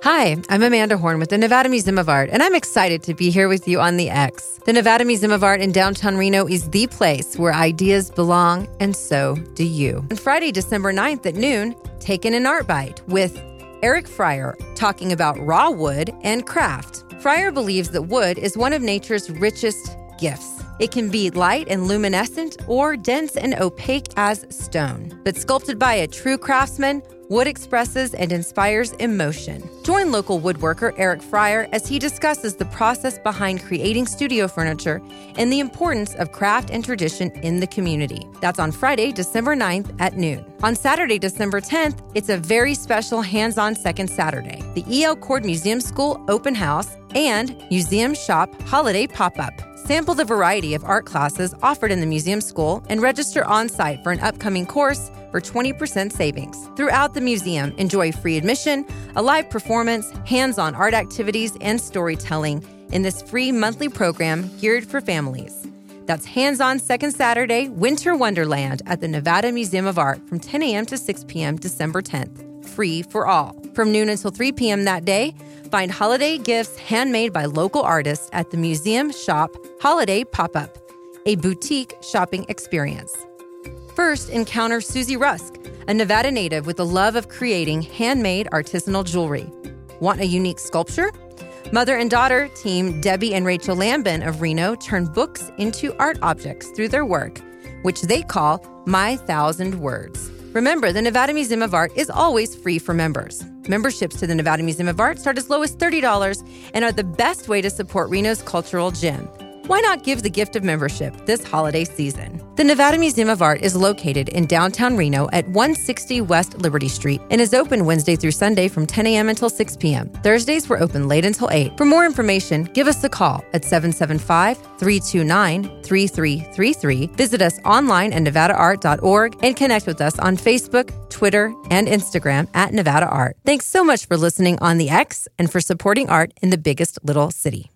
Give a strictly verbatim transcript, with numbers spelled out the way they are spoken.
Hi, I'm Amanda Horn with the Nevada Museum of Art, and I'm excited to be here with you on the X. The Nevada Museum of Art in downtown Reno is the place where ideas belong, and so do you. On Friday, December ninth at noon, take in an art bite with Eric Fryer talking about raw wood and craft. Fryer believes that wood is one of nature's richest gifts. It can be light and luminescent or dense and opaque as stone. But sculpted by a true craftsman, wood expresses and inspires emotion. Join local woodworker Eric Fryer as he discusses the process behind creating studio furniture and the importance of craft and tradition in the community. That's on Friday, December ninth at noon. On Saturday, December tenth, it's a very special hands-on second Saturday. The E L. Cord Museum School Open House and Museum Shop Holiday Pop-Up. Sample the variety of art classes offered in the museum school and register on-site for an upcoming course for twenty percent savings. Throughout the museum, enjoy free admission, a live performance, hands-on art activities, and storytelling in this free monthly program geared for families. That's hands-on second Saturday, Winter Wonderland at the Nevada Museum of Art from ten a.m. to six p.m. December tenth. Free for all. From noon until three p.m. that day, find holiday gifts handmade by local artists at the Museum Shop Holiday Pop-Up, a boutique shopping experience. First, encounter Susie Rusk, a Nevada native with a love of creating handmade artisanal jewelry. Want a unique sculpture? Mother and daughter team Debbie and Rachel Lambin of Reno turn books into art objects through their work, which they call My Thousand Words. Remember, the Nevada Museum of Art is always free for members. Memberships to the Nevada Museum of Art start as low as thirty dollars and are the best way to support Reno's cultural gem. Why not give the gift of membership this holiday season? The Nevada Museum of Art is located in downtown Reno at one sixty West Liberty Street and is open Wednesday through Sunday from ten a.m. until six p.m. Thursdays we're open late until eight. For more information, give us a call at seven seven five, three two nine, three three three three. Visit us online at nevada art dot org and connect with us on Facebook, Twitter, and Instagram at Nevada Art. Thanks so much for listening on the X and for supporting art in the biggest little city.